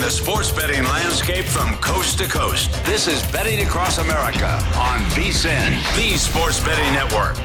the sports betting landscape from coast to coast. This is Betting Across America on VSiN, the Sports Betting Network.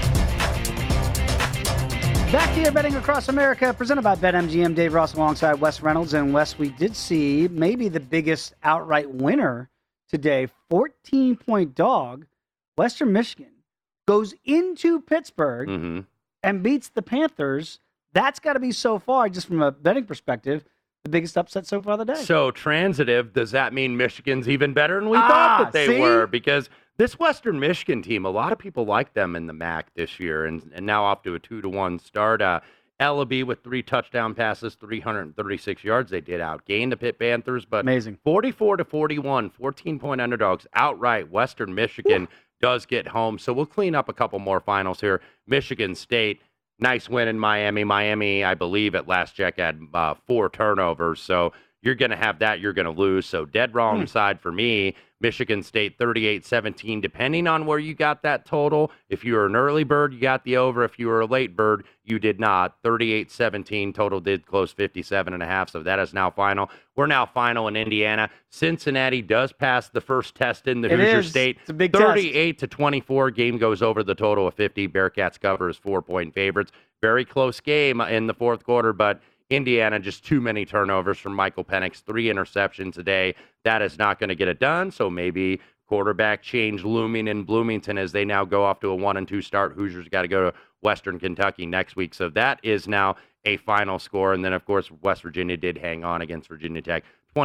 Back here, Betting Across America, presented by BetMGM. Dave Ross alongside Wes Reynolds. And Wes, we did see maybe the biggest outright winner today, 14-point dog. Western Michigan goes into Pittsburgh and beats the Panthers. That's got to be so far, just from a betting perspective, the biggest upset so far of the day. So transitive, does that mean Michigan's even better than we thought that they were? Because this Western Michigan team, a lot of people like them in the MAC this year, and now off to a 2-1 start. Ellaby with 3 touchdown passes, 336 yards. They did outgain the Pitt Panthers, but amazing. 44-41, 14-point underdogs outright. Western Michigan does get home. So we'll clean up a couple more finals here. Michigan State, nice win in Miami. Miami, I believe, at last check had 4 turnovers. So you're going to have that. You're going to lose. So dead wrong side for me. Michigan State 38-17, depending on where you got that total. If you were an early bird, you got the over. If you were a late bird, you did not. 38-17, total did close 57.5, so that is now final. We're now final in Indiana. Cincinnati does pass the first test in the Hoosier State. It's a big 38-24, game goes over the total of 50. Bearcats cover as 4-point favorites. Very close game in the fourth quarter, but Indiana, just too many turnovers from Michael Penix, 3 interceptions a day. That is not going to get it done, so maybe quarterback change looming in Bloomington as they now go off to a 1-2 start. Hoosiers got to go to Western Kentucky next week, so that is now a final score. And then, of course, West Virginia did hang on against Virginia Tech,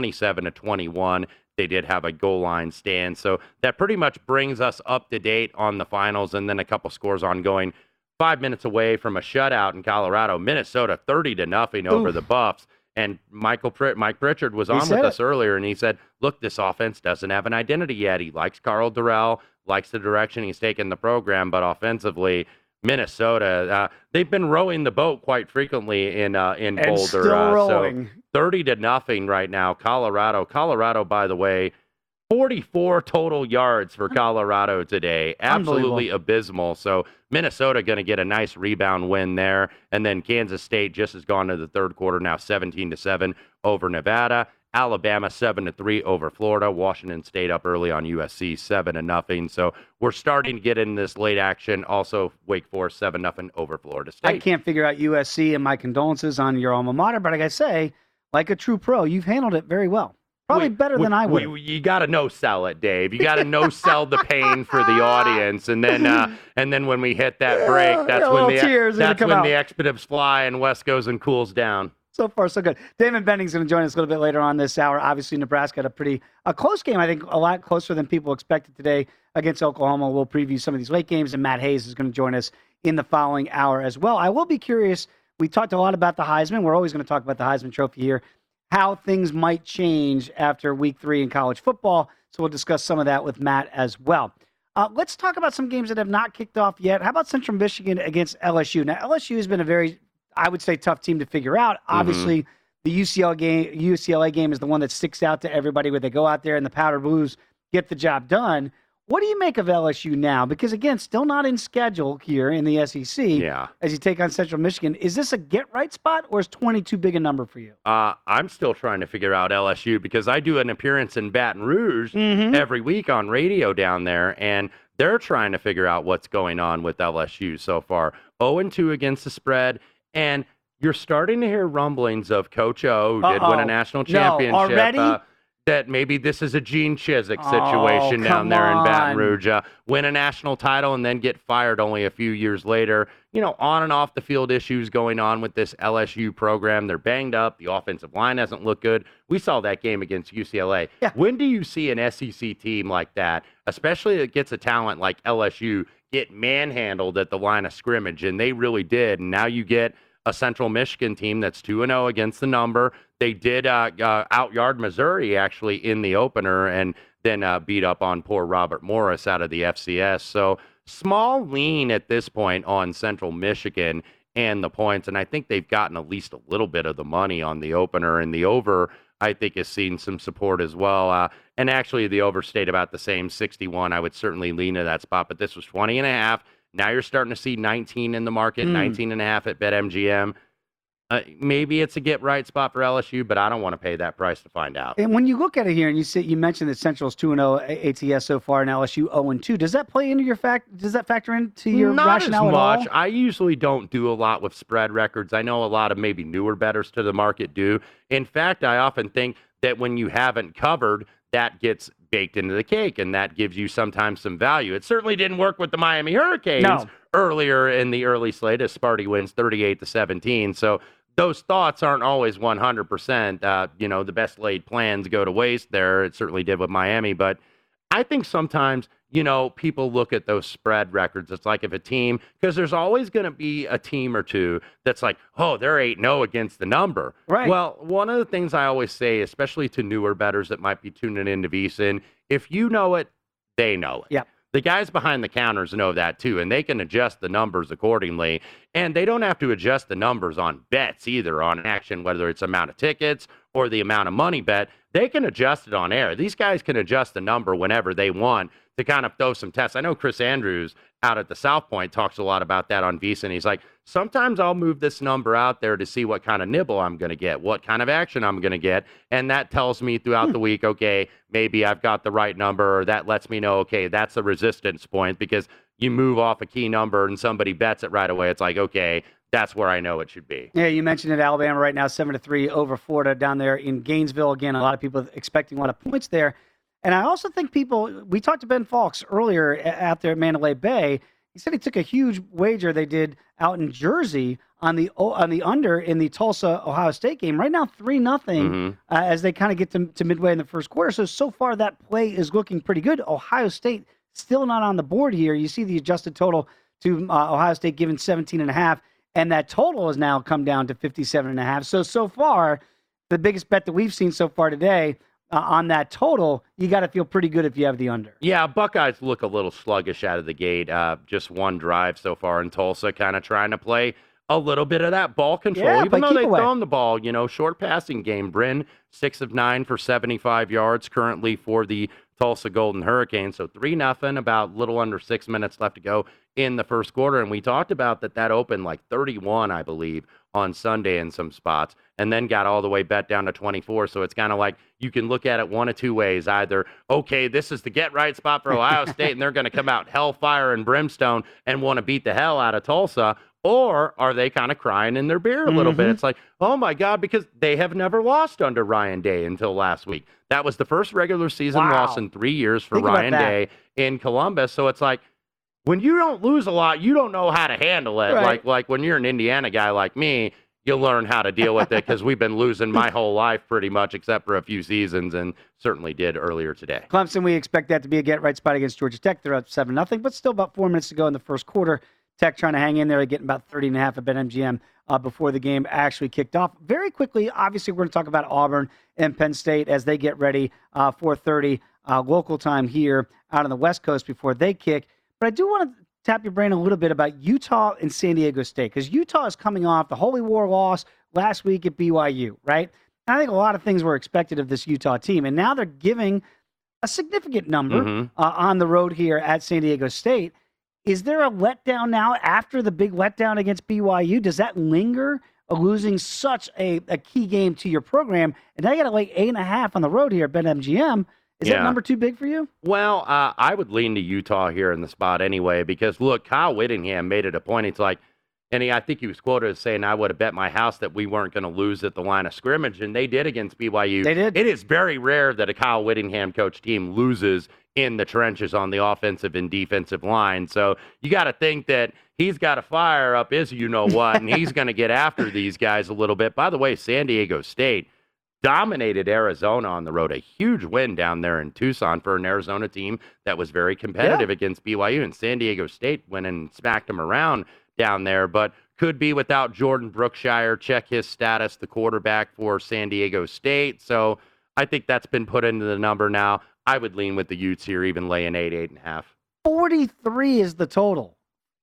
27-21. They did have a goal line stand, so that pretty much brings us up to date on the finals, and then a couple scores ongoing. 5 minutes away from a shutout in Colorado, Minnesota 30-0 over the Buffs. And Mike Pritchard was on with us earlier, and he said, look, this offense doesn't have an identity yet. He likes Carl Durrell, likes the direction he's taken the program, but offensively, Minnesota, they've been rowing the boat quite frequently in Boulder. Still rowing. So 30-0 right now. Colorado, by the way, 44 total yards for Colorado today. Absolutely abysmal. So Minnesota going to get a nice rebound win there. And then Kansas State just has gone to the third quarter now, 17-7 over Nevada. Alabama 7-3 over Florida. Washington State up early on USC 7-0. So we're starting to get in this late action. Also, Wake Forest 7-0 over Florida State. I can't figure out USC, and my condolences on your alma mater, but I gotta say, like a true pro, you've handled it very well. Probably better than I would. You got to no-sell it, Dave. You got to no-sell the pain for the audience, and then when we hit that break, that's when the expletives fly and Wes goes and cools down. So far, so good. Damon Benning's going to join us a little bit later on this hour. Obviously, Nebraska had a close game. I think a lot closer than people expected today against Oklahoma. We'll preview some of these late games, and Matt Hayes is going to join us in the following hour as well. I will be curious. We talked a lot about the Heisman. We're always going to talk about the Heisman Trophy here. How things might change after week 3 in college football. So we'll discuss some of that with Matt as well. Let's talk about some games that have not kicked off yet. How about Central Michigan against LSU? Now, LSU has been a very, I would say, tough team to figure out. Obviously, the UCLA game is the one that sticks out to everybody where they go out there and the Powder Blues get the job done. What do you make of LSU now? Because, again, still not in schedule here in the SEC as you take on Central Michigan. Is this a get-right spot, or is 20 too big a number for you? I'm still trying to figure out LSU because I do an appearance in Baton Rouge every week on radio down there, and they're trying to figure out what's going on with LSU so far. 0-2 against the spread, and you're starting to hear rumblings of Coach O, who did win a national championship. No, already? That maybe this is a Gene Chizik situation down there in Baton Rouge. Win a national title and then get fired only a few years later. You know, on and off the field issues going on with this LSU program. They're banged up. The offensive line hasn't looked good. We saw that game against UCLA. Yeah. When do you see an SEC team like that, especially that gets a talent like LSU, get manhandled at the line of scrimmage? And they really did. And now you get a Central Michigan team that's 2-0 against the number. They did out-yard Missouri, actually, in the opener, and then beat up on poor Robert Morris out of the FCS. So small lean at this point on Central Michigan and the points, and I think they've gotten at least a little bit of the money on the opener, and the over, I think, has seen some support as well. And actually, the over stayed about the same, 61. I would certainly lean to that spot, but this was 20.5. Now you're starting to see 19 in the market, 19.5 at BetMGM. Maybe it's a get-right spot for LSU, but I don't want to pay that price to find out. And when you look at it here, and you mentioned that Central's 2-0 ATS so far, and LSU 0-2. Does that play into your Does that factor into your rationale at all? Not as much. I usually don't do a lot with spread records. I know a lot of maybe newer bettors to the market do. In fact, I often think that when you haven't covered, that gets baked into the cake, and that gives you sometimes some value. It certainly didn't work with the Miami Hurricanes earlier in the early slate as Sparty wins 38-17. So those thoughts aren't always 100%. The best laid plans go to waste there. It certainly did with Miami. But I think sometimes, people look at those spread records. It's like if a team, because there's always going to be a team or two that's like, oh, they're 8-0 against the number. Right. Well, one of the things I always say, especially to newer bettors that might be tuning into VSiN, if you know it, they know it. Yeah. The guys behind the counters know that too, and they can adjust the numbers accordingly. And they don't have to adjust the numbers on bets either, on action, whether it's amount of tickets or the amount of money bet. They can adjust it on air. These guys can adjust the number whenever they want to kind of throw some tests. I know Chris Andrews out at the South Point talks a lot about that on VSiN. He's like, sometimes I'll move this number out there to see what kind of nibble I'm going to get, what kind of action I'm going to get. And that tells me throughout the week, okay, maybe I've got the right number, or that lets me know, okay, that's a resistance point, because you move off a key number and somebody bets it right away. It's like, okay, that's where I know it should be. Yeah, you mentioned it, Alabama right now, 7-3 over Florida down there in Gainesville. Again, a lot of people expecting a lot of points there. And I also think we talked to Ben Fawkes earlier out there at Mandalay Bay. He said he took a huge wager they did out in Jersey on the under in the Tulsa-Ohio State game. Right now, 3-0 as they kind of get to midway in the first quarter. So far that play is looking pretty good. Ohio State still not on the board here. You see the adjusted total to Ohio State given 17.5. And that total has now come down to 57.5. So far, the biggest bet that we've seen so far today on that total, you got to feel pretty good if you have the under. Yeah, Buckeyes look a little sluggish out of the gate. Just one drive so far in Tulsa, kind of trying to play a little bit of that ball control, even though they've thrown the ball. Short passing game. Bryn, 6 of 9 for 75 yards currently for the Tulsa Golden Hurricanes. So 3-0, about a little under 6 minutes left to go in the first quarter. And we talked about that opened like 31, I believe, on Sunday in some spots, and then got all the way bet down to 24. So it's kind of like you can look at it one of two ways. Either, okay, this is the get-right spot for Ohio State, and they're going to come out hellfire and brimstone and want to beat the hell out of Tulsa, or are they kind of crying in their beer a little bit? It's like, oh, my God, because they have never lost under Ryan Day until last week. That was the first regular season loss in 3 years for Ryan Day in Columbus. So it's like, when you don't lose a lot, you don't know how to handle it. Right. Like when you're an Indiana guy like me, you learn how to deal with it, because we've been losing my whole life pretty much, except for a few seasons, and certainly did earlier today. Clemson, we expect that to be a get-right spot against Georgia Tech. They're up 7-0, but still about 4 minutes to go in the first quarter. Tech trying to hang in there, getting about 30.5 at BetMGM before the game actually kicked off. Very quickly, obviously, we're going to talk about Auburn and Penn State as they get ready, 4:30 local time here out on the West Coast before they kick. But I do want to tap your brain a little bit about Utah and San Diego State, because Utah is coming off the Holy War loss last week at BYU, right? And I think a lot of things were expected of this Utah team, and now they're giving a significant number on the road here at San Diego State. Is there a letdown now after the big letdown against BYU? Does that linger, losing such a key game to your program? And now you got to lay 8.5 on the road here at BetMGM. Is that number too big for you? Well, I would lean to Utah here in the spot anyway, because, look, Kyle Whittingham made it a point. It's like, and I think he was quoted as saying, I would have bet my house that we weren't going to lose at the line of scrimmage, and they did against BYU. They did. It is very rare that a Kyle Whittingham coach team loses in the trenches on the offensive and defensive line. So you got to think that he's got to fire up his you-know-what, and he's going to get after these guys a little bit. By the way, San Diego State dominated Arizona on the road. A huge win down there in Tucson for an Arizona team that was very competitive against BYU. And San Diego State went and smacked them around down there, but could be without Jordan Brookshire. Check his status, the quarterback for San Diego State. So I think that's been put into the number now. I would lean with the Utes here, even laying 8.5. 43 is the total.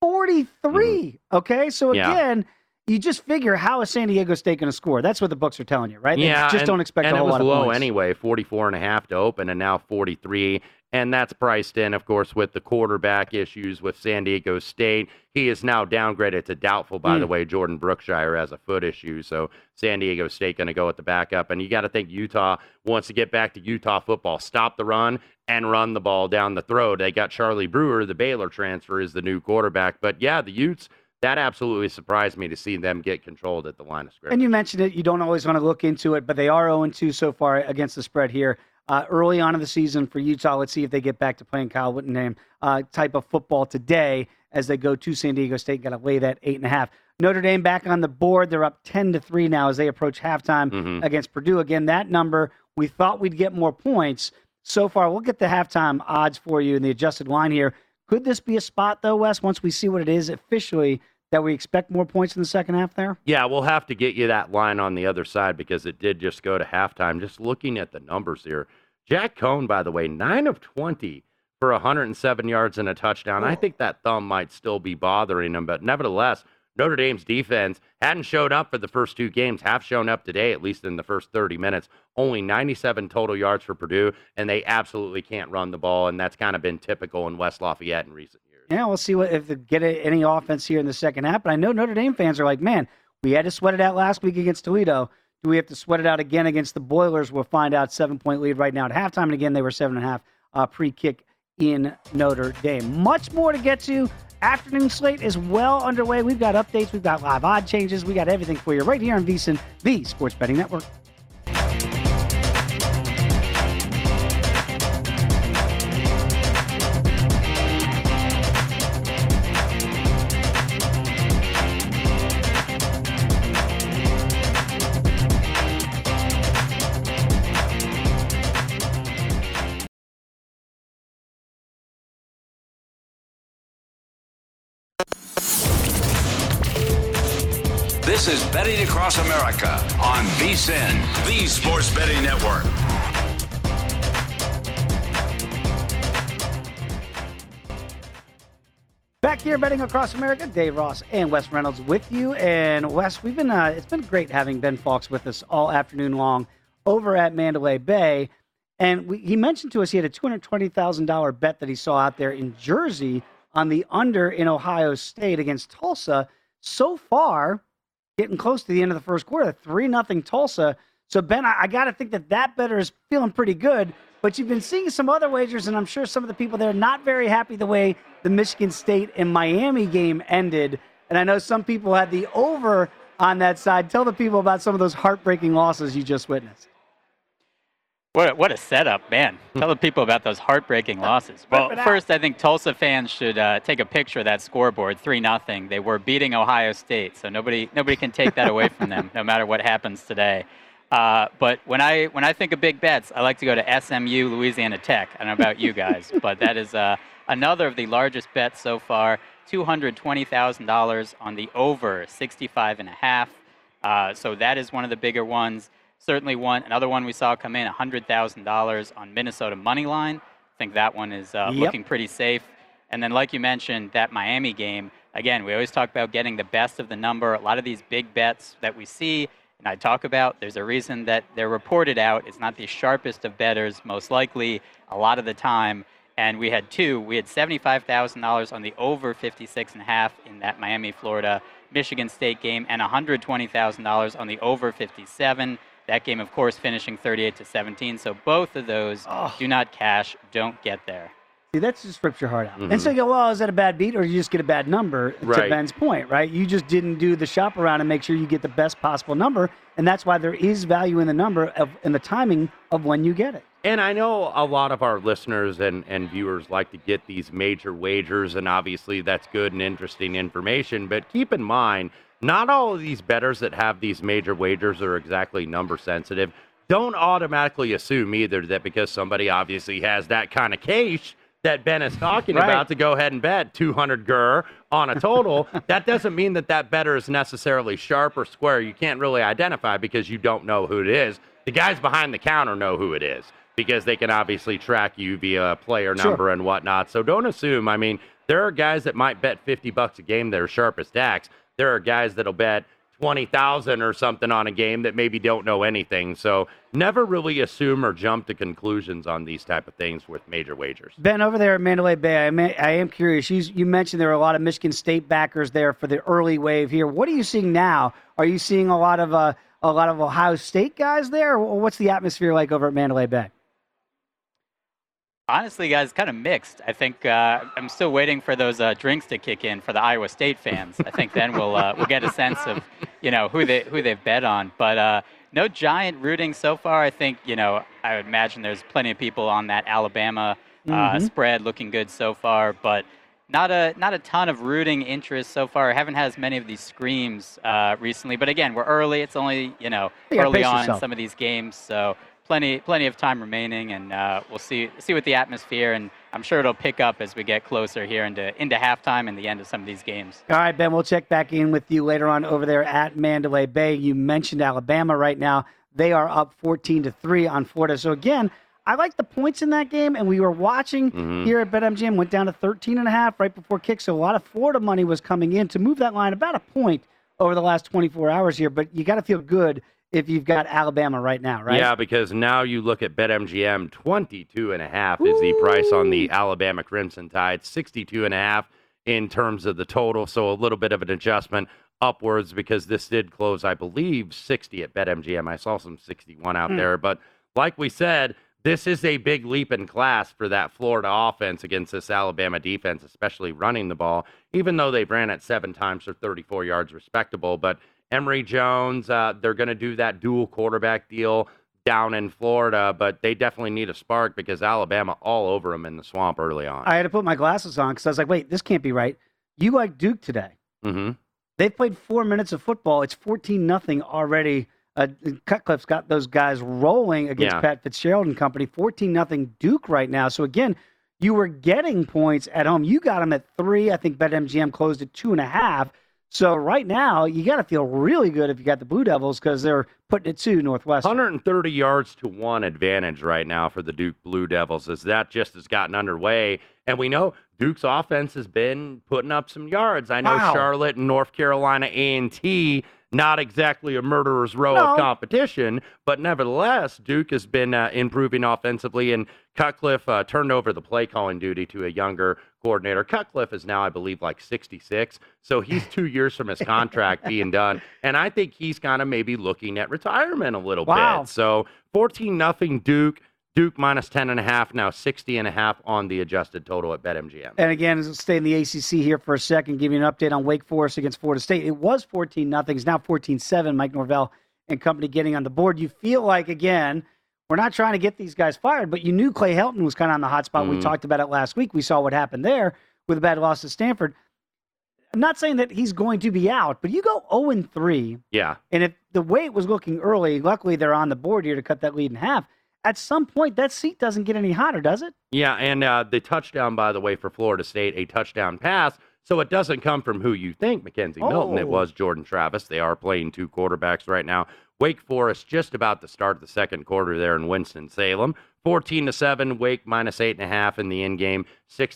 43. Okay, so again, you just figure, how is San Diego State going to score? That's what the books are telling you, right? Yeah, they just don't expect a whole lot of points. And it was low anyway, 44.5 to open, and now 43. and that's priced in, of course, with the quarterback issues with San Diego State. He is now downgraded to doubtful, by the way. Jordan Brookshire has a foot issue, so San Diego State going to go with the backup. And you got to think Utah wants to get back to Utah football, stop the run and run the ball down the throat. They got Charlie Brewer, the Baylor transfer, is the new quarterback. But, yeah, the Utes, that absolutely surprised me to see them get controlled at the line of scrimmage. And you mentioned it. You don't always want to look into it, but they are 0-2 so far against the spread here. Early on in the season for Utah, let's see if they get back to playing Kyle Whittingham type of football today as they go to San Diego State. Got to lay that 8.5. Notre Dame back on the board. They're up 10-3 now as they approach halftime against Purdue. Again, that number, we thought we'd get more points. So far, we'll get the halftime odds for you in the adjusted line here. Could this be a spot, though, Wes, once we see what it is officially, that we expect more points in the second half there? Yeah, we'll have to get you that line on the other side because it did just go to halftime. Just looking at the numbers here. Jack Cohn, by the way, 9 of 20 for 107 yards and a touchdown. I think that thumb might still be bothering him, but nevertheless, Notre Dame's defense hadn't showed up for the first two games, have shown up today, at least in the first 30 minutes. Only 97 total yards for Purdue, and they absolutely can't run the ball, and that's kind of been typical in West Lafayette in recent years. Yeah, we'll see if they get any offense here in the second half. But I know Notre Dame fans are like, man, we had to sweat it out last week against Toledo. Do we have to sweat it out again against the Boilers? We'll find out. 7-point lead right now at halftime. And again, they were 7.5 pre-kick in Notre Dame. Much more to get to. Afternoon slate is well underway. We've got updates. We've got live odd changes. We got everything for you right here on VSiN, the Sports Betting Network. This is Betting Across America on VSiN, the Sports Betting Network. Back here, Betting Across America, Dave Ross and Wes Reynolds with you. And Wes, we've been it's been great having Ben Fawkes with us all afternoon long over at Mandalay Bay. And he mentioned to us he had a $220,000 bet that he saw out there in Jersey on the under in Ohio State against Tulsa. So far, getting close to the end of the first quarter, 3-0 Tulsa. So, Ben, I got to think that better is feeling pretty good. But you've been seeing some other wagers, and I'm sure some of the people there are not very happy the way the Michigan State and Miami game ended. And I know some people had the over on that side. Tell the people about some of those heartbreaking losses you just witnessed. What a setup, man. Tell the people about those heartbreaking losses. Well, first, I think Tulsa fans should take a picture of that scoreboard, 3-0. They were beating Ohio State, so nobody can take that away from them, no matter what happens today. But when I think of big bets, I like to go to SMU, Louisiana Tech. I don't know about you guys, but that is another of the largest bets so far, $220,000 on the over 65.5. So that is one of the bigger ones. Certainly another one we saw come in, $100,000 on Minnesota money line. I think that one is looking pretty safe. And then, like you mentioned, that Miami game, again, we always talk about getting the best of the number. A lot of these big bets that we see and I talk about, there's a reason that they're reported out. It's not the sharpest of bettors, most likely, a lot of the time. And we had two. We had $75,000 on the over 56.5 in that Miami, Florida, Michigan State game, and $120,000 on the over 57. That game, of course, finishing 38-17. So both of those do not cash, don't get there. See, that just rips your heart out. And so you go, well, is that a bad beat, or you just get a bad number, to Ben's point, right? You just didn't do the shop around and make sure you get the best possible number, and that's why there is value in the number and the timing of when you get it. And I know a lot of our listeners and viewers like to get these major wagers, and obviously that's good and interesting information, but keep in mind, not all of these bettors that have these major wagers are exactly number sensitive. Don't automatically assume either that because somebody obviously has that kind of cash that Ben is talking about to go ahead and bet 200 GER on a total, that doesn't mean that better is necessarily sharp or square. You can't really identify because you don't know who it is. The guys behind the counter know who it is because they can obviously track you via player number and whatnot. So don't assume. I mean, there are guys that might bet $50 a game that are sharp as stacks. There are guys that'll bet 20,000 or something on a game that maybe don't know anything. So never really assume or jump to conclusions on these type of things with major wagers. Ben, over there at Mandalay Bay, I am curious. You mentioned there are a lot of Michigan State backers there for the early wave here. What are you seeing now? Are you seeing a lot of Ohio State guys there? Or what's the atmosphere like over at Mandalay Bay? Honestly, guys, kind of mixed. I think I'm still waiting for those drinks to kick in for the Iowa State fans. I think then we'll get a sense of who they've bet on. But no giant rooting so far. I think I would imagine there's plenty of people on that Alabama spread looking good so far, but not a ton of rooting interest so far. I haven't had as many of these screams recently. But again, we're early. It's only early on in some of these games, so. Plenty of time remaining, and we'll see what the atmosphere, and I'm sure it'll pick up as we get closer here into halftime and the end of some of these games. All right, Ben, we'll check back in with you later on over there at Mandalay Bay. You mentioned Alabama right now. They are up 14-3 on Florida. So again, I like the points in that game, and we were watching here at BetMGM, went down to 13.5 right before kick. So a lot of Florida money was coming in to move that line about a point over the last 24 hours here, but you got to feel good if you've got Alabama right now, right? Yeah, because now you look at BetMGM, 22.5 is the price on the Alabama Crimson Tide, 62.5 in terms of the total, so a little bit of an adjustment upwards because this did close, I believe, 60 at BetMGM. I saw some 61 out there, but like we said, this is a big leap in class for that Florida offense against this Alabama defense, especially running the ball, even though they ran it 7 times for 34 yards respectable, but Emory Jones, they're going to do that dual quarterback deal down in Florida, but they definitely need a spark because Alabama all over them in the swamp early on. I had to put my glasses on because I was like, wait, this can't be right. You like Duke today. They've played 4 minutes of football. It's 14-0 already. Cutcliffe's got those guys rolling against Pat Fitzgerald and company. 14-0 Duke right now. So, again, you were getting points at home. You got them at 3. I think BetMGM closed at 2.5. So right now, you got to feel really good if you got the Blue Devils because they're putting it to Northwestern. 130 yards to 1 advantage right now for the Duke Blue Devils as that just has gotten underway. And we know Duke's offense has been putting up some yards. I know Charlotte and North Carolina A&T, not exactly a murderer's row of competition, but nevertheless, Duke has been improving offensively, and Cutcliffe turned over the play calling duty to a younger coordinator. Cutcliffe is now, I believe, like 66, so he's 2 years from his contract being done, and I think he's kind of maybe looking at retirement a little bit. So 14-0 Duke. Duke minus 10.5, now 60.5 on the adjusted total at BetMGM. And again, stay in the ACC here for a second, give you an update on Wake Forest against Florida State. It was 14-0. It's now 14-7. Mike Norvell and company getting on the board. You feel like, again, we're not trying to get these guys fired, but you knew Clay Helton was kind of on the hot spot. We talked about it last week. We saw what happened there with a bad loss to Stanford. I'm not saying that he's going to be out, but you go 0-3. Yeah. And if the way it was looking early, luckily they're on the board here to cut that lead in half. At some point, that seat doesn't get any hotter, does it? Yeah, and the touchdown, by the way, for Florida State, a touchdown pass. So it doesn't come from who you think, Mackenzie Milton. It was Jordan Travis. They are playing 2 quarterbacks right now. Wake Forest just about to start the second quarter there in Winston-Salem. 14-7, Wake minus 8.5 in the in-game,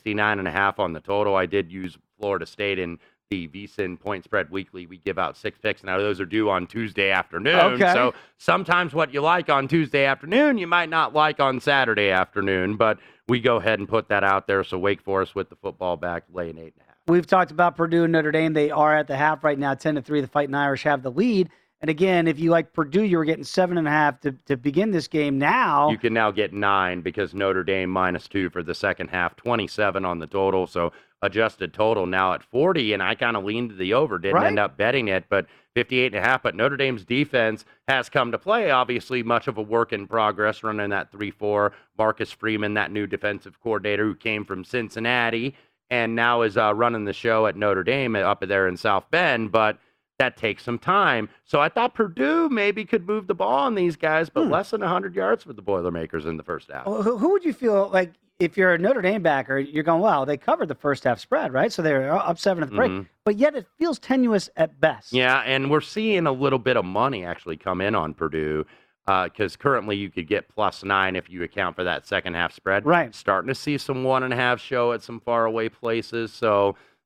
69.5 on the total. I did use Florida State in the VSiN Point Spread Weekly. We give out 6 picks. Now, those are due on Tuesday afternoon. So sometimes what you like on Tuesday afternoon, you might not like on Saturday afternoon. But we go ahead and put that out there. So Wake Forest with the football back, laying 8.5. We've talked about Purdue and Notre Dame. They are at the half right now, 10-3. The Fighting Irish have the lead. And again, if you like Purdue, you were getting 7.5 to begin this game. Now you can now get 9 because Notre Dame minus 2 for the second half, 27 on the total. So adjusted total now at 40, and I kind of leaned to the over, didn't end up betting it, but 58.5. But Notre Dame's defense has come to play. Obviously, much of a work in progress, running that 3-4. Marcus Freeman, that new defensive coordinator who came from Cincinnati and now is running the show at Notre Dame up there in South Bend, but that takes some time. So I thought Purdue maybe could move the ball on these guys, but less than 100 yards for the Boilermakers in the first half. Well, who would you feel like if you're a Notre Dame backer, you're going, wow, they covered the first half spread, right? So they're up 7 at the break. But yet it feels tenuous at best. Yeah, and we're seeing a little bit of money actually come in on Purdue because currently you could get +9 if you account for that second half spread. Right. Starting to see some 1.5 show at some faraway places. So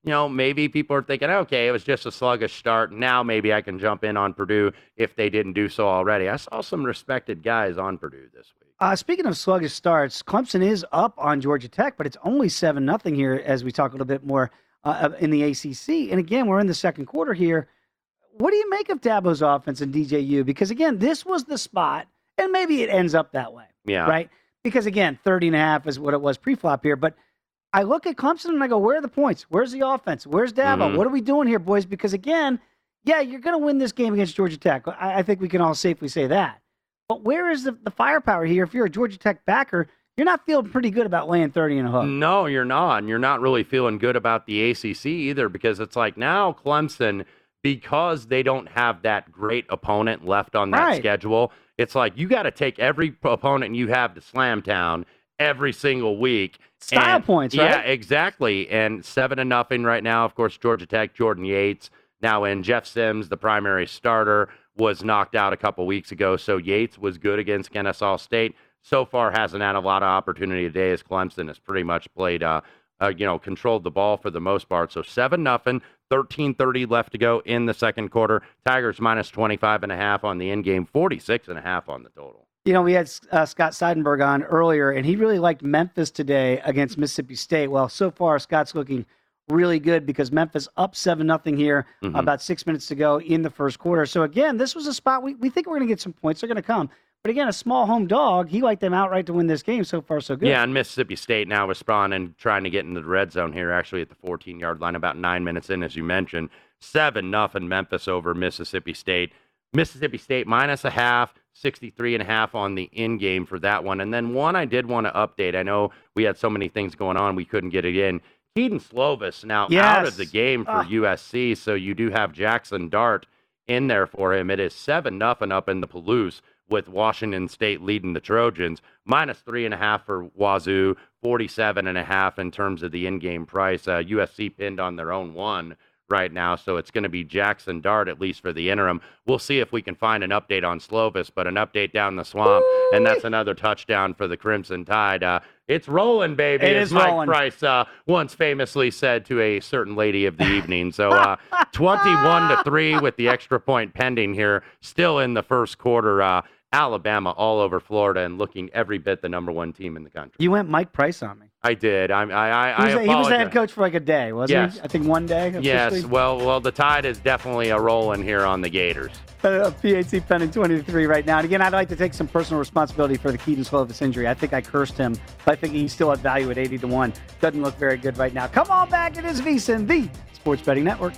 maybe people are thinking, okay, it was just a sluggish start. Now maybe I can jump in on Purdue if they didn't do so already. I saw some respected guys on Purdue this week. Speaking of sluggish starts, Clemson is up on Georgia Tech, but it's only 7-0 here as we talk a little bit more in the ACC. And again, we're in the second quarter here. What do you make of Dabo's offense and DJU? Because, again, this was the spot, and maybe it ends up that way. Yeah. Right? Because, again, 30.5 is what it was pre-flop here. But I look at Clemson and I go, where are the points? Where's the offense? Where's Dabo? Mm-hmm. What are we doing here, boys? Because, again, yeah, you're going to win this game against Georgia Tech. I think we can all safely say that. But where is the firepower here? If you're a Georgia Tech backer, you're not feeling pretty good about laying 30 in a hook. No, you're not. And you're not really feeling good about the ACC either, because it's like now Clemson, because they don't have that great opponent left on that schedule, it's like you got to take every opponent you have to Slamtown every single week. Style points, right? Yeah, exactly. And 7-0 right now. Of course, Georgia Tech, Jordan Yates now in. Jeff Sims, the primary starter, was knocked out a couple weeks ago. So Yates was good against Kennesaw State. So far hasn't had a lot of opportunity today, as Clemson has pretty much played, controlled the ball for the most part. So 7-0, 13:30 left to go in the second quarter. Tigers minus 25.5 on the end game, 46.5 on the total. We had Scott Seidenberg on earlier, and he really liked Memphis today against Mississippi State. Well, so far, Scott's looking really good because Memphis up 7-0 here, about 6 minutes to go in the first quarter. So, again, this was a spot we think we're going to get some points. They're going to come. But, again, a small home dog, he liked them outright to win this game. So far, so good. Yeah, and Mississippi State now responding, trying to get into the red zone here, actually at the 14-yard line, about 9 minutes in, as you mentioned. 7-0 Memphis over Mississippi State. Mississippi State minus a half, 63.5 on the in-game for that one. And then one I did want to update. I know we had so many things going on, we couldn't get it in. Keaton Slovis now out of the game for USC, so you do have Jackson Dart in there for him. It is 7-0 up in the Palouse, with Washington State leading the Trojans. Minus 3.5 for Wazoo, 47.5 in terms of the in-game price. USC pinned on their own one right now, so it's going to be Jackson Dart, at least for the interim. We'll see if we can find an update on Slovis, but an update down the swamp, and that's another touchdown for the Crimson Tide. It's rolling, baby, as Mike Price once famously said to a certain lady of the evening. So 21-3 with the extra point pending here, still in the first quarter. Alabama all over Florida and looking every bit the number one team in the country. You went Mike Price on me. I did. He was the head coach for like a day, wasn't he? I think one day. Officially. Yes. Well, the Tide is definitely a rolling here on the Gators. PAT pending 23 right now. And again, I'd like to take some personal responsibility for the Keaton Slovis injury. I think I cursed him, but I think he still had value at 80-1. Doesn't look very good right now. Come on back. It is VSiN, the Sports Betting Network.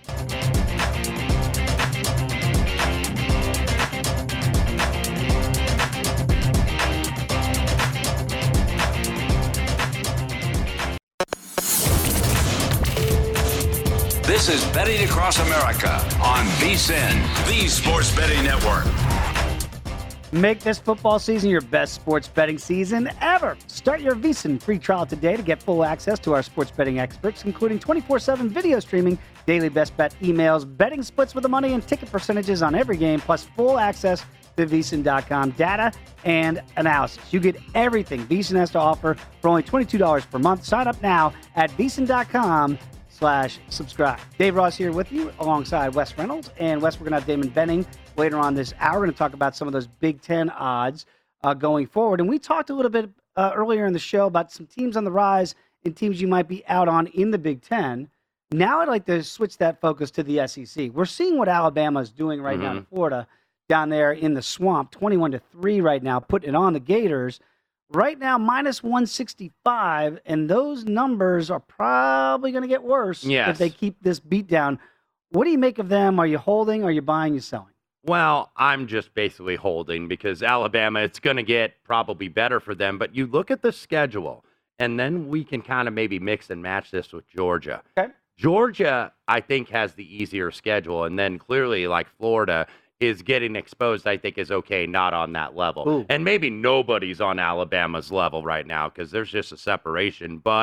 This is Betting Across America on VSiN, the Sports Betting Network. Make this football season your best sports betting season ever. Start your VSiN free trial today to get full access to our sports betting experts, including 24/7 video streaming, daily best bet emails, betting splits with the money, and ticket percentages on every game, plus full access to VSiN.com data and analysis. You get everything VSiN has to offer for only $22 per month. Sign up now at VSiN.com/subscribe. Dave Ross here with you alongside Wes Reynolds. And Wes, we're going to have Damon Benning later on this hour. We're going to talk about some of those Big Ten odds going forward. And we talked a little bit earlier in the show about some teams on the rise and teams you might be out on in the Big Ten. Now I'd like to switch that focus to the SEC. We're seeing what Alabama is doing right now in Florida, down there in the swamp, 21-3 right now, putting it on the Gators. Right now, minus 165, and those numbers are probably going to get worse if they keep this beat down. What do you make of them? Are you holding? Are you buying? Are you selling? Well, I'm just basically holding because Alabama, it's going to get probably better for them. But you look at the schedule, and then we can kind of maybe mix and match this with Georgia. Okay. Georgia, I think, has the easier schedule. And then clearly, like Florida, is getting exposed, I think, is okay, not on that level. Ooh. And maybe nobody's on Alabama's level right now because there's just a separation. But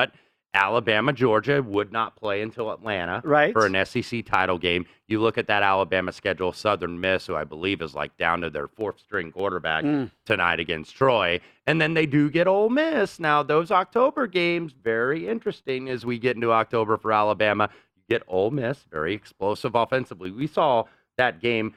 Alabama, Georgia would not play until Atlanta Right. for an SEC title game. You look at that Alabama schedule, Southern Miss, who I believe is like down to their fourth string quarterback tonight against Troy. And then they do get Ole Miss. Now, those October games, very interesting as we get into October for Alabama. You get Ole Miss, very explosive offensively. We saw that game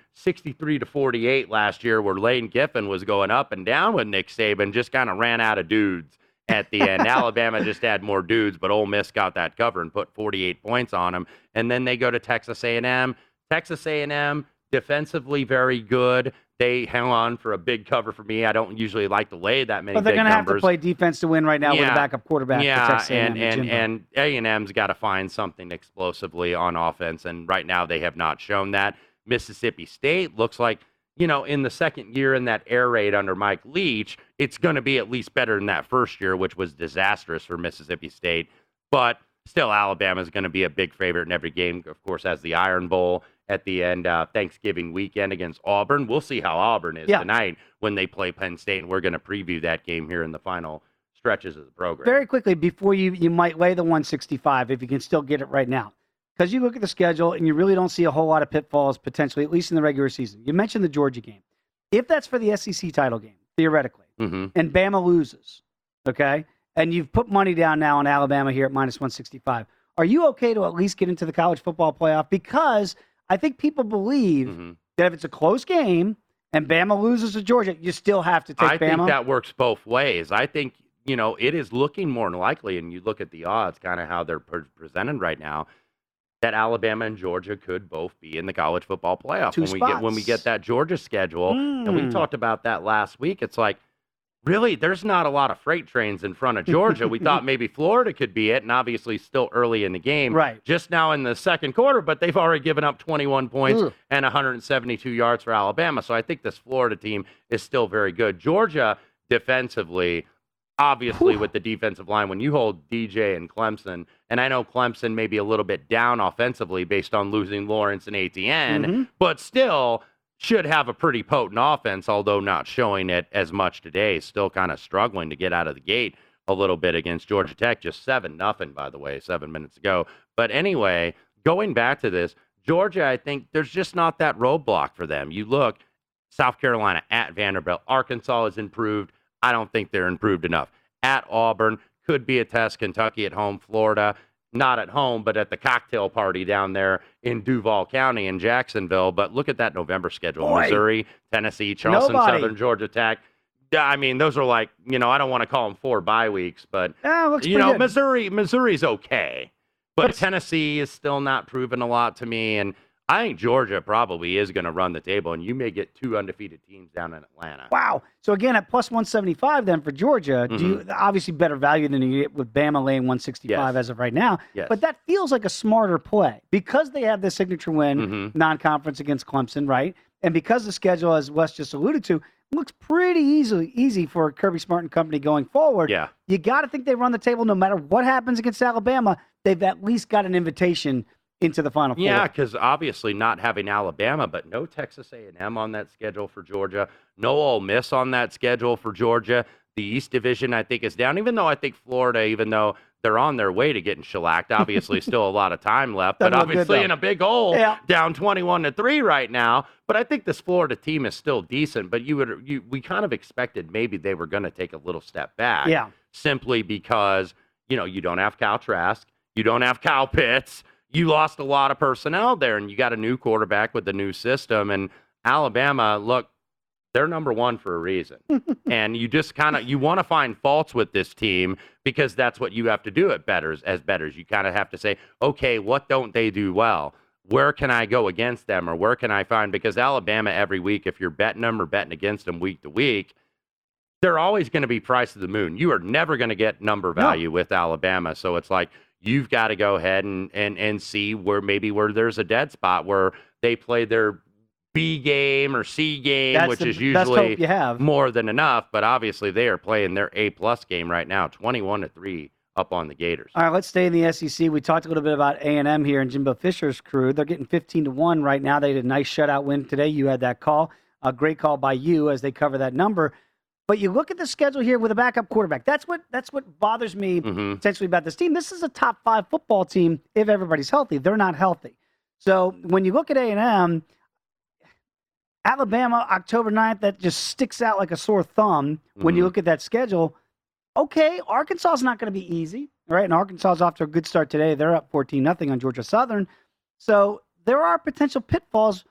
63-48 last year where Lane Kiffin was going up and down with Nick Saban, just kind of ran out of dudes at the end. Alabama just had more dudes, but Ole Miss got that cover and put 48 points on them. And then they go to Texas A&M. Texas A&M, defensively very good. They hang on for a big cover for me. I don't usually like to lay that many big numbers. But they're going to have to play defense to win right now with a backup quarterback. Yeah, and A&M's got to find something explosively on offense, and right now they have not shown that. Mississippi State looks like, in the second year in that air raid under Mike Leach, it's going to be at least better than that first year, which was disastrous for Mississippi State. But still, Alabama is going to be a big favorite in every game. Of course, as the Iron Bowl at the end, Thanksgiving weekend against Auburn. We'll see how Auburn is tonight when they play Penn State, and we're going to preview that game here in the final stretches of the program. Very quickly, before you might lay the 165, if you can still get it right now. Because you look at the schedule and you really don't see a whole lot of pitfalls potentially, at least in the regular season. You mentioned the Georgia game. If that's for the SEC title game, theoretically, and Bama loses, okay, and you've put money down now on Alabama here at minus 165, are you okay to at least get into the college football playoff? Because I think people believe that if it's a close game and Bama loses to Georgia, you still have to take Bama. I think that works both ways. I think, it is looking more than likely, and you look at the odds, kind of how they're presented right now, that Alabama and Georgia could both be in the college football playoff. When we get that Georgia schedule, and we talked about that last week, it's like, really, there's not a lot of freight trains in front of Georgia. We thought maybe Florida could be it, and obviously still early in the game. Right. Just now in the second quarter, but they've already given up 21 points and 172 yards for Alabama. So I think this Florida team is still very good. Georgia, defensively, obviously with the defensive line, when you hold DJ and Clemson, and I know Clemson may be a little bit down offensively based on losing Lawrence and Etienne, but still should have a pretty potent offense, although not showing it as much today. Still kind of struggling to get out of the gate a little bit against Georgia Tech. Just 7-0, by the way, 7 minutes ago. But anyway, going back to this, Georgia, I think there's just not that roadblock for them. You look, South Carolina at Vanderbilt. Arkansas has improved. I don't think they're improved enough. At Auburn, could be a test. Kentucky at home. Florida, not at home, but at the cocktail party down there in Duval County in Jacksonville. But look at that November schedule. Boy. Missouri, Tennessee, Charleston, Southern, Georgia Tech. Yeah, I mean, those are like, I don't want to call them 4 bye weeks, but, looks pretty good. Missouri's okay. But Tennessee is still not proven a lot to me, and I think Georgia probably is going to run the table, and you may get 2 undefeated teams down in Atlanta. Wow. So, again, at plus 175 then for Georgia, do you obviously better value than you get with Bama laying 165 as of right now. Yes. But that feels like a smarter play because they have the signature win, non-conference against Clemson, right? And because the schedule, as Wes just alluded to, looks pretty easy for Kirby Smart and company going forward. Yeah. You got to think they run the table no matter what happens against Alabama. They've at least got an invitation into the Final Four. Yeah, because obviously not having Alabama, but no Texas A&M on that schedule for Georgia, no Ole Miss on that schedule for Georgia. The East Division, I think, is down, even though I think Florida, even though they're on their way to getting shellacked, obviously still a lot of time left, but obviously in a big hole, down 21-3 right now. But I think this Florida team is still decent, but we kind of expected maybe they were going to take a little step back. Yeah. Simply because, you don't have Kyle Trask, you don't have Kyle Pitts, you lost a lot of personnel there, and you got a new quarterback with the new system. And Alabama, look, they're number one for a reason. And you just you want to find faults with this team because that's what you have to do as bettors. You kind of have to say, okay, what don't they do well? Where can I go against them, or where can I find? Because Alabama every week, if you're betting them or betting against them week to week, they're always going to be price of the moon. You are never going to get number value with Alabama. So it's like, you've got to go ahead and see where there's a dead spot where they play their B game or C game, which is usually more than enough. But obviously they are playing their A-plus game right now, 21-3 up on the Gators. All right, let's stay in the SEC. We talked a little bit about A&M here and Jimbo Fisher's crew. They're getting 15-1 right now. They did a nice shutout win today. You had that call. A great call by you as they cover that number. But you look at the schedule here with a backup quarterback. That's what bothers me potentially about this team. This is a top 5 football team if everybody's healthy. They're not healthy. So when you look at A&M, Alabama, October 9th, that just sticks out like a sore thumb when you look at that schedule. Okay, Arkansas is not going to be easy, right? And Arkansas is off to a good start today. They're up 14-0 on Georgia Southern. So there are potential pitfalls,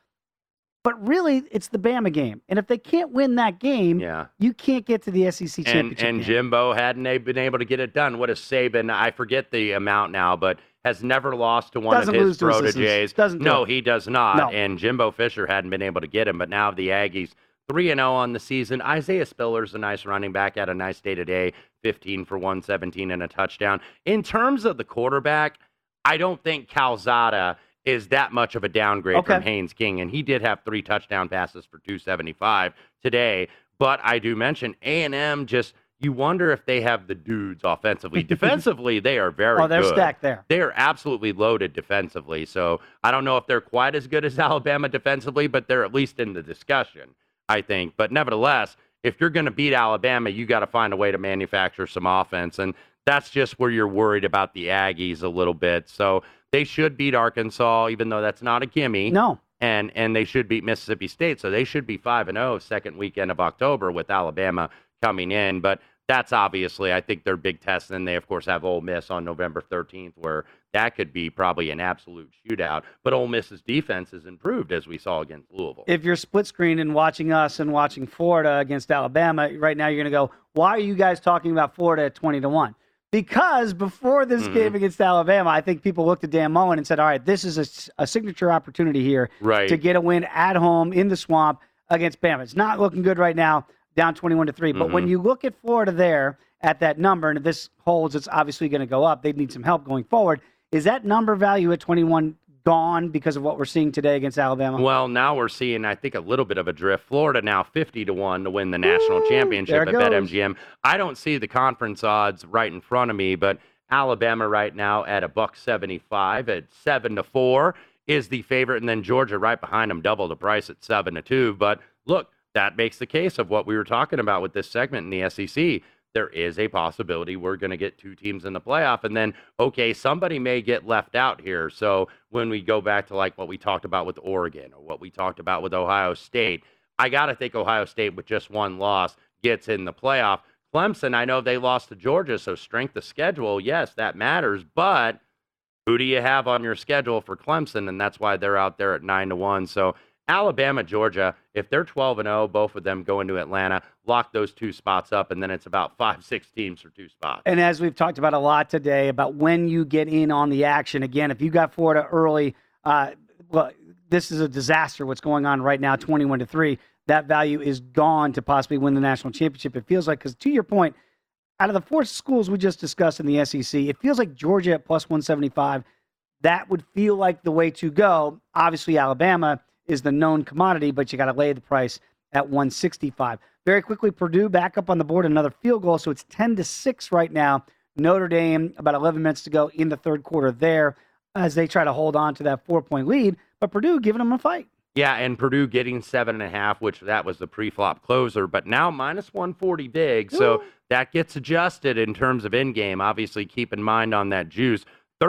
but really it's the Bama game. And if they can't win that game, you can't get to the SEC championship And game. Jimbo hadn't been able to get it done. What is Saban? I forget the amount now, but has never lost to one of his proteges. No, he does not. No. And Jimbo Fisher hadn't been able to get him, but now the Aggies 3-0 on the season. Isaiah Spiller's a nice running back, had a nice day today, 15 for 117 and a touchdown. In terms of the quarterback, I don't think Calzada is that much of a downgrade from Haynes King, and he did have 3 touchdown passes for 275 today. But I do mention A&M just, you wonder if they have the dudes offensively. Defensively, they are very good. They're stacked there. They are absolutely loaded defensively. So I don't know if they're quite as good as Alabama defensively, but they're at least in the discussion, I think. But nevertheless, if you're going to beat Alabama, you got to find a way to manufacture some offense. And that's just where you're worried about the Aggies a little bit. So they should beat Arkansas, even though that's not a gimme. No. And they should beat Mississippi State. So they should be 5-0 second weekend of October with Alabama coming in. But that's obviously, I think, their big test. And they, of course, have Ole Miss on November 13th, where that could be probably an absolute shootout. But Ole Miss's defense has improved, as we saw against Louisville. If you're split screen and watching us and watching Florida against Alabama, right now you're going to go, why are you guys talking about Florida at 20-1? Because before this game against Alabama, I think people looked at Dan Mullen and said, all right, this is a signature opportunity here to get a win at home in the Swamp against Bama. It's not looking good right now, down 21-3. But when you look at Florida there at that number, and if this holds, it's obviously going to go up. They need some help going forward. Is that number value at 21 gone because of what we're seeing today against Alabama? Well, now we're seeing, I think, a little bit of a drift. Florida now 50-1 to win the national championship at BetMGM. I don't see the conference odds right in front of me, but Alabama right now at $1.75 at 7-4 is the favorite, and then Georgia right behind them, double the price at 7-2. But look, that makes the case of what we were talking about with this segment in the SEC. There is a possibility we're going to get 2 teams in the playoff. And then, okay, somebody may get left out here. So when we go back to like what we talked about with Oregon or what we talked about with Ohio State, I got to think Ohio State with just 1 loss gets in the playoff. Clemson, I know they lost to Georgia, so strength of schedule, yes, that matters. But who do you have on your schedule for Clemson? And that's why they're out there at 9-1. So Alabama, Georgia, if they're 12-0, both of them go into Atlanta, lock those 2 spots up, and then it's about 5-6 teams for 2 spots. And as we've talked about a lot today, about when you get in on the action, again, if you got Florida early, well, this is a disaster what's going on right now, 21-3. That value is gone to possibly win the national championship, it feels like, because to your point, out of the 4 schools we just discussed in the SEC, it feels like Georgia at plus 175, that would feel like the way to go. Obviously, Alabama is the known commodity, but you got to lay the price at 165. Very quickly, Purdue back up on the board, another field goal, so it's 10-6 right now. Notre Dame, about 11 minutes to go in the third quarter there as they try to hold on to that 4-point lead, but Purdue giving them a fight. Yeah, and Purdue getting 7.5, which that was the pre-flop closer, but now minus 140 big, so that gets adjusted in terms of in-game. Obviously, keep in mind on that juice.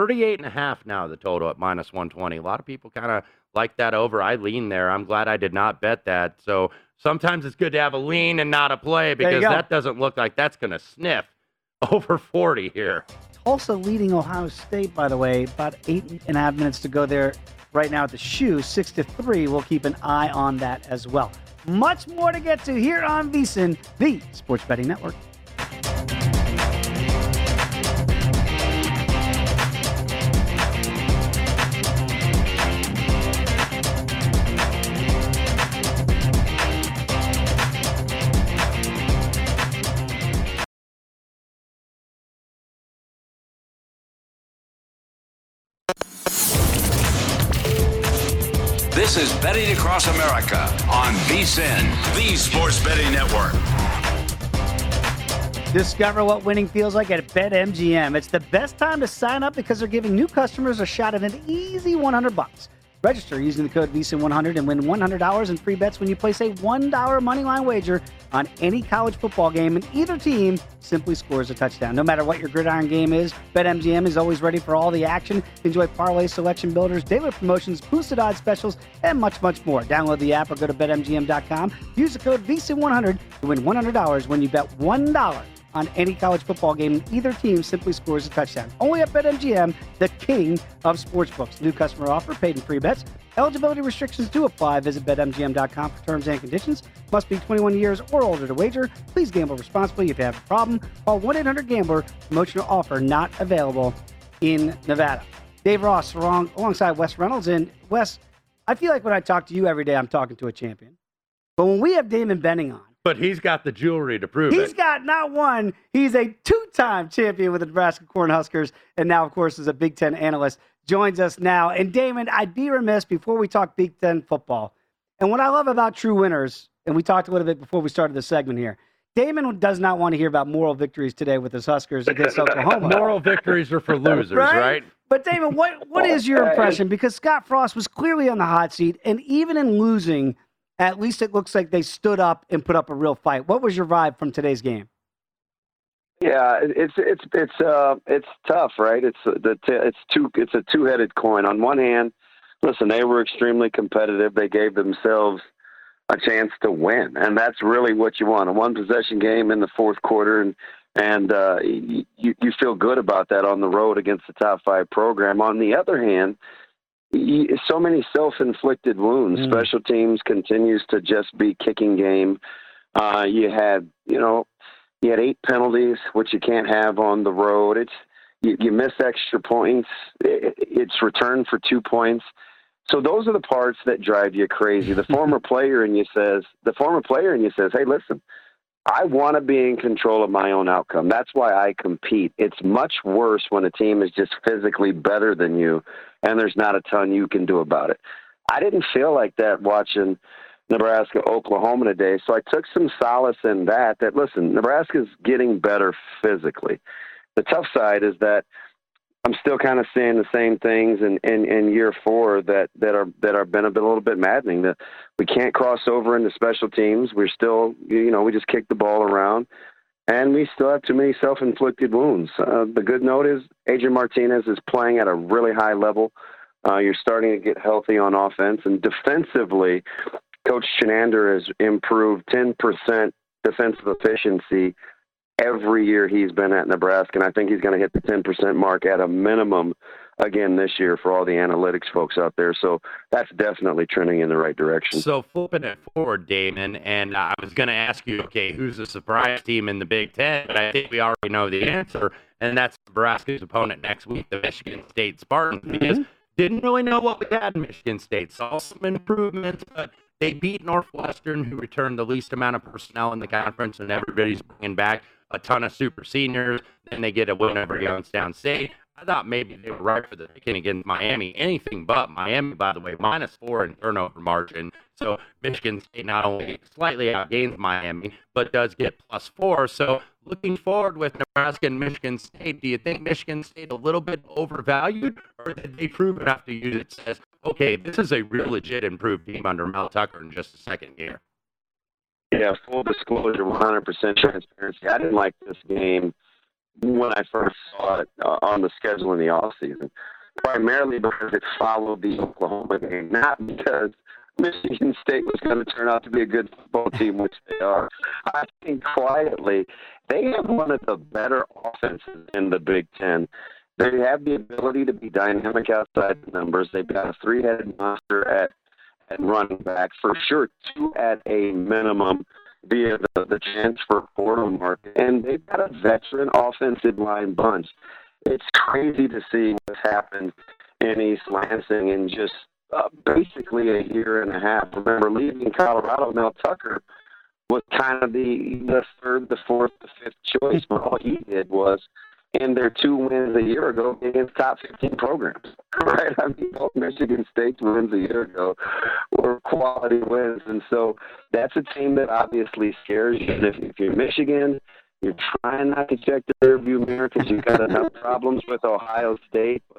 38.5 now the total at minus 120. A lot of people kind of like that over. I lean there. I'm glad I did not bet that. So sometimes it's good to have a lean and not a play because that doesn't look like that's going to sniff over 40 here. Tulsa leading Ohio State, by the way, about 8.5 minutes to go there right now at the shoe, 6-3. We'll keep an eye on that as well. Much more to get to here on VSiN, the Sports Betting Network. This is Betting Across America on VSiN, the Sports Betting Network. Discover what winning feels like at BetMGM. It's the best time to sign up because they're giving new customers a shot at an easy $100. Register using the code VSIN100 and win $100 in free bets when you place a $1 moneyline wager on any college football game, and either team simply scores a touchdown. No matter what your gridiron game is, BetMGM is always ready for all the action. Enjoy parlay selection builders, daily promotions, boosted odds specials, and much, much more. Download the app or go to BetMGM.com. Use the code VSIN100 to win $100 when you bet $1 on any college football game. Either team simply scores a touchdown. Only at BetMGM, the king of sportsbooks. New customer offer, paid and free bets. Eligibility restrictions do apply. Visit BetMGM.com for terms and conditions. Must be 21 years or older to wager. Please gamble responsibly. If you have a problem, call 1-800-GAMBLER. Promotional offer not available in Nevada. Dave Ross alongside Wes Reynolds. And Wes, I feel like when I talk to you every day, I'm talking to a champion. But when we have Damon Benning on, but he's got the jewelry to prove it. He's got not one. He's a two-time champion with the Nebraska Cornhuskers, and now, of course, is a Big Ten analyst. Joins us now. And Damon, I'd be remiss before we talk Big Ten football. And what I love about true winners, and we talked a little bit before we started the segment here, Damon does not want to hear about moral victories today with his Huskers against Oklahoma. Moral victories are for losers, right? But Damon, what is your impression? Because Scott Frost was clearly on the hot seat, and even in losing, at least it looks like they stood up and put up a real fight. What was your vibe from today's game? Yeah, it's tough, right? It's a two-headed coin. On one hand, listen, they were extremely competitive. They gave themselves a chance to win, and that's really what you want. A one-possession game in the fourth quarter, and you feel good about that on the road against the top 5 program. On the other hand, so many self-inflicted wounds. Special teams continues to just be kicking game. You had 8 penalties, which you can't have on the road. You miss extra points. It's returned for 2 points. So those are the parts that drive you crazy. The former player in you says, hey, listen, I want to be in control of my own outcome. That's why I compete. It's much worse when a team is just physically better than you and there's not a ton you can do about it. I didn't feel like that watching Nebraska-Oklahoma today, so I took some solace in that, listen, Nebraska's getting better physically. The tough side is that I'm still kind of seeing the same things in year 4 that are been a little bit maddening. That we can't cross over into special teams. We're still, we just kick the ball around, and we still have too many self-inflicted wounds. The good note is Adrian Martinez is playing at a really high level. You're starting to get healthy on offense, and defensively, Coach Chinander has improved 10% defensive efficiency every year he's been at Nebraska, and I think he's going to hit the 10% mark at a minimum again this year for all the analytics folks out there. So that's definitely trending in the right direction. So flipping it forward, Damon, and I was going to ask you, okay, who's the surprise team in the Big Ten? But I think we already know the answer, and that's Nebraska's opponent next week, the Michigan State Spartans, because didn't really know what we had in Michigan State. Saw some improvements, but they beat Northwestern, who returned the least amount of personnel in the conference, and everybody's bringing back a ton of super seniors. Then they get a win over Youngstown State. I thought maybe they were right for the picking against Miami. Anything but Miami, by the way, -4 in turnover margin. So Michigan State not only slightly outgains Miami, but does get +4. So looking forward with Nebraska and Michigan State, do you think Michigan State a little bit overvalued, or did they prove enough to use it says, okay, this is a real legit improved team under Mel Tucker in just the second year? Yeah, full disclosure, 100% transparency. I didn't like this game when I first saw it on the schedule in the offseason, primarily because it followed the Oklahoma game, not because Michigan State was going to turn out to be a good football team, which they are. I think quietly they have one of the better offenses in the Big Ten. They have the ability to be dynamic outside the numbers. They've got a 3-headed monster at running back, for sure, 2 at a minimum via the transfer portal market. And they've got a veteran offensive line bunch. It's crazy to see what's happened in East Lansing in just basically a year and a half. Remember, leaving Colorado, Mel Tucker was kind of the third, the fourth, the fifth choice, but all he did was in their 2 wins a year ago against top 15 programs, right? I mean, both Michigan State's wins a year ago were quality wins. And so that's a team that obviously scares you. And if you're Michigan, you're trying not to check the rearview mirror because you've got enough problems with Ohio State. But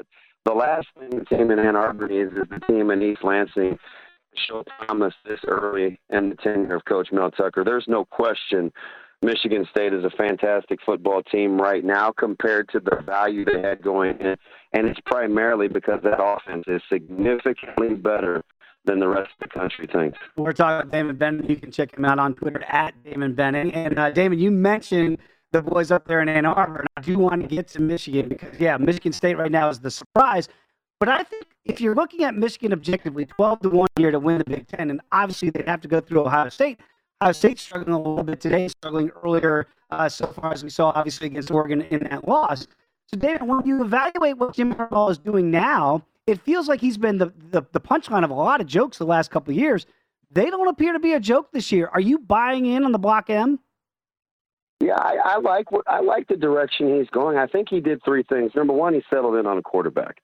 The last thing the team in Ann Arbor needs is the team in East Lansing show Thomas this early in the tenure of Coach Mel Tucker. There's no question Michigan State is a fantastic football team right now compared to the value they had going in, and it's primarily because that offense is significantly better than the rest of the country thinks. We're talking with Damon Benning. You can check him out on Twitter at Damon Benning. And Damon, you mentioned the boys up there in Ann Arbor, and I do want to get to Michigan because, Michigan State right now is the surprise. But I think if you're looking at Michigan objectively, 12-1 here to win the Big Ten, and obviously they'd have to go through Ohio State. Ohio State's struggling a little bit today, struggling earlier so far as we saw, obviously, against Oregon in that loss. So, David, when you evaluate what Jim Harbaugh is doing now, it feels like he's been the punchline of a lot of jokes the last couple of years. They don't appear to be a joke this year. Are you buying in on the Block M? Yeah, I like the direction he's going. I think he did three things. Number one, he settled in on a quarterback.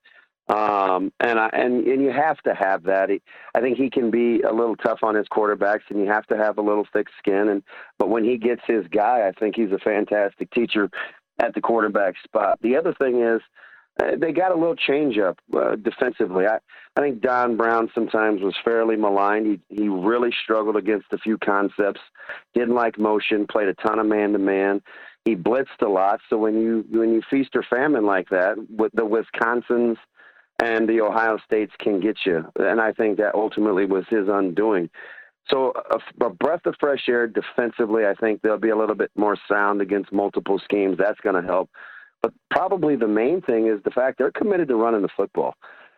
And you have to have that. I think he can be a little tough on his quarterbacks, and you have to have a little thick skin. But when he gets his guy, I think he's a fantastic teacher at the quarterback spot. The other thing is they got a little change up defensively. I think Don Brown sometimes was fairly maligned. He really struggled against a few concepts, didn't like motion, played a ton of man-to-man. He blitzed a lot. So when you feast or famine like that, with the Wisconsins and the Ohio States can get you. And I think that ultimately was his undoing. So a breath of fresh air defensively, I think they'll be a little bit more sound against multiple schemes. That's going to help. But probably the main thing is the fact they're committed to running the football.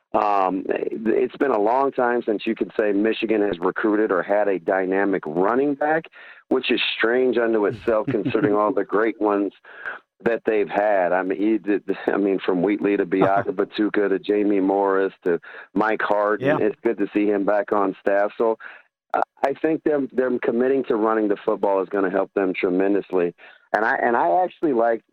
It's been a long time since you could say Michigan has recruited or had a dynamic running back, which is strange unto itself considering all the great ones that they've had. I mean, from Wheatley to Biaka Batuka to Jamie Morris to Mike Hart. Yeah. It's good to see him back on staff. So I think them committing to running the football is going to help them tremendously. And I actually like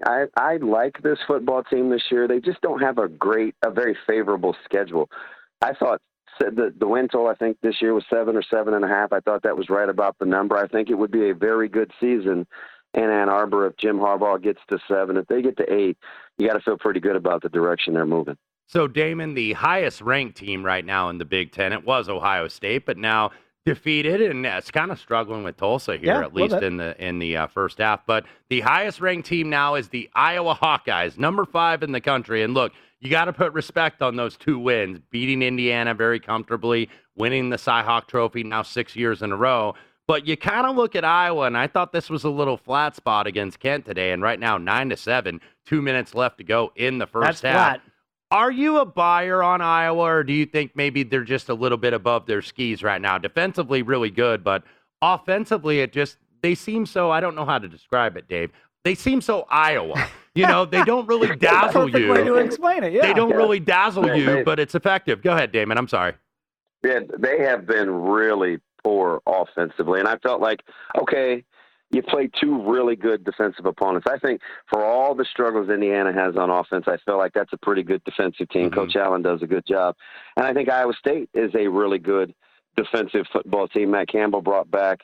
this football team this year. They just don't have a very favorable schedule. I thought the win total I think this year was 7 or 7.5. I thought that was right about the number. I think it would be a very good season in Ann Arbor if Jim Harbaugh gets to 7. If they get to 8, you got to feel pretty good about the direction they're moving. So, Damon, the highest ranked team right now in the Big Ten, it was Ohio State, but now defeated, and it's kind of struggling with Tulsa here, at least in the first half. But the highest ranked team now is the Iowa Hawkeyes, number 5 in the country. And look, you got to put respect on those 2 wins, beating Indiana very comfortably, winning the Cy-Hawk Trophy now 6 years in a row. But you kind of look at Iowa, and I thought this was a little flat spot against Kent today. And right now, 9-7, 2 minutes left to go in the first half. Flat. Are you a buyer on Iowa, or do you think maybe they're just a little bit above their skis right now? Defensively, really good, but offensively, they seem so, I don't know how to describe it, Dave. They seem so Iowa. They don't really dazzle you. Way to explain it, yeah. They don't really dazzle you, but it's effective. Go ahead, Damon. I'm sorry. Yeah, they have been really poor offensively, and I felt like, okay, you play 2 really good defensive opponents. I think for all the struggles Indiana has on offense, I feel like that's a pretty good defensive team. Mm-hmm. Coach Allen does a good job. And I think Iowa State is a really good defensive football team. Matt Campbell brought back,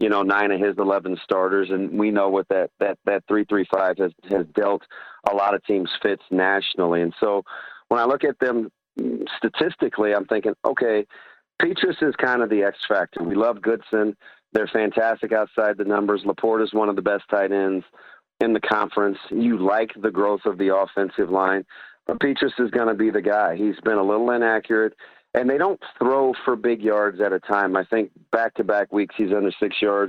9 of his 11 starters, and we know what that 3-3-5 has dealt a lot of teams fits nationally. And so when I look at them statistically, I'm thinking, okay, Petrus is kind of the X factor. We love Goodson. They're fantastic outside the numbers. Laporte is one of the best tight ends in the conference. You like the growth of the offensive line, but Petrus is going to be the guy. He's been a little inaccurate, and they don't throw for big yards at a time. I think back-to-back weeks he's under 6 yards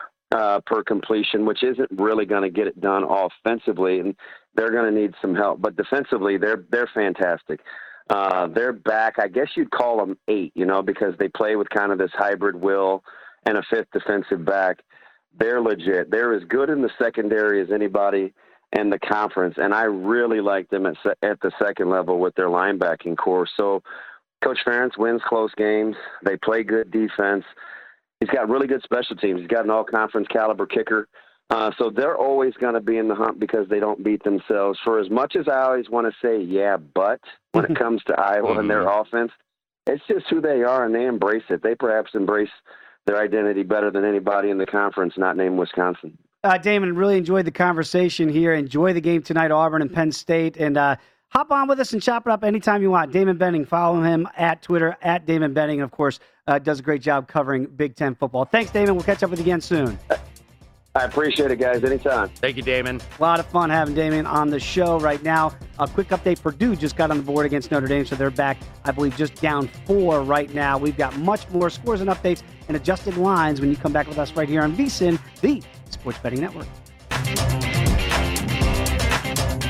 per completion, which isn't really going to get it done offensively, and they're going to need some help. But defensively, they're fantastic. They're back. I guess you'd call them 8, because they play with kind of this hybrid will and a 5th defensive back. They're legit. They're as good in the secondary as anybody in the conference, and I really like them at the second level with their linebacking core. So Coach Ferentz wins close games. They play good defense. He's got really good special teams. He's got an all-conference caliber kicker. So they're always going to be in the hunt because they don't beat themselves. For as much as I always want to say, yeah, but when it comes to Iowa and their offense, it's just who they are, and they embrace it. They perhaps embrace their identity better than anybody in the conference, not named Wisconsin. Damon, really enjoyed the conversation here. Enjoy the game tonight, Auburn and Penn State. And hop on with us and chop it up anytime you want. Damon Benning, follow him at Twitter, at Damon Benning. And, of course, does a great job covering Big Ten football. Thanks, Damon. We'll catch up with you again soon. I appreciate it, guys. Anytime. Thank you, Damon. A lot of fun having Damon on the show right now. A quick update. Purdue just got on the board against Notre Dame, so they're back, I believe, just down 4 right now. We've got much more scores and updates and adjusted lines when you come back with us right here on VSiN, the Sports Betting Network.